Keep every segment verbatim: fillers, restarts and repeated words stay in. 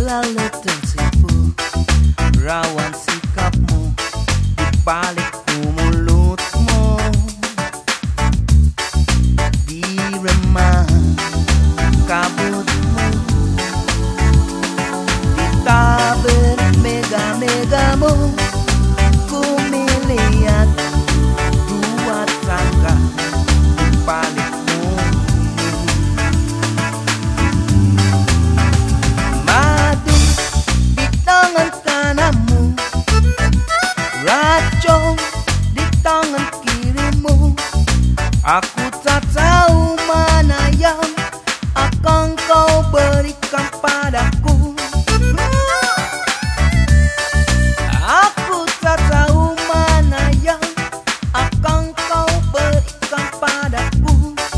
selalu tersipu rawan sikapmu di balik mulutmu, di remah kabutmu, di tabir mega-megamu, ku melihat dua tangga di balikmu. Madu di tangan kananmu, racun di tangan kirimu. Aku tak tahu mana yang akan kau berikan padaku. Aku tak tahu mana yang akan kau berikan padaku.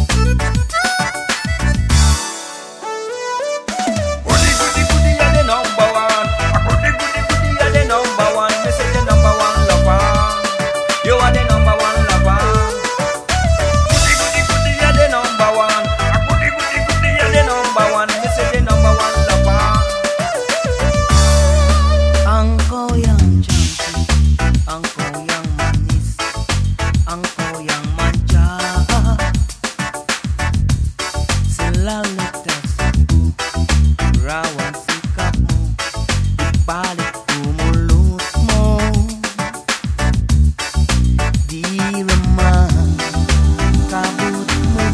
Goody goody goody, you're the number one. Goody goody goody, you're the number one. Me say the number one lover. You are the number one lover. Goody goody goody, you're the number one. Goody goody goody, you're the number one. Me say the number one lover. Engkau yang cantik, engkau yang manis, engkau yang manja, selalu tersipu rawan sikapmu di balik mulutmu, di remah kabutmu,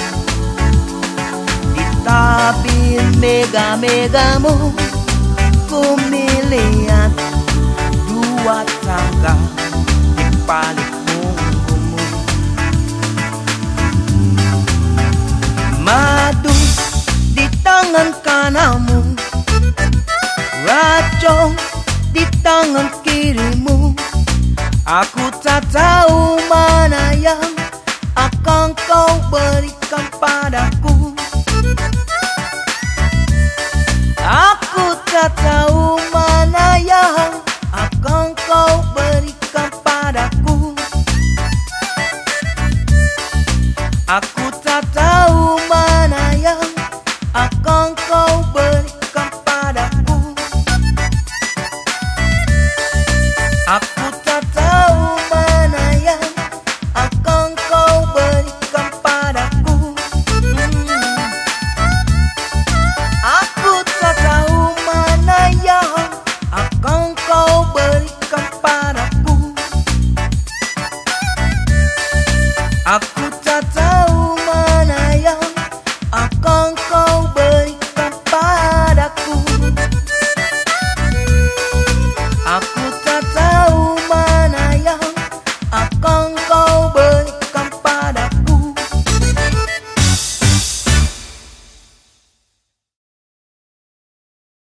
di tabir mega-megamu. Ku melihat dua tangga di balik punggungmu. Madu di tangan kananmu, racun di tangan kirimu. Aku tak tahu mana yang akan kau berikan padaku. Aku tak tahu mana yang akan kau berikan padaku. Aku tak tahu mana yang akan kau berikan padaku. Aku tak tahu mana yang akan kau berikan padaku. Hmm. Aku tak tahu mana yang akan kau berikan padaku. Aku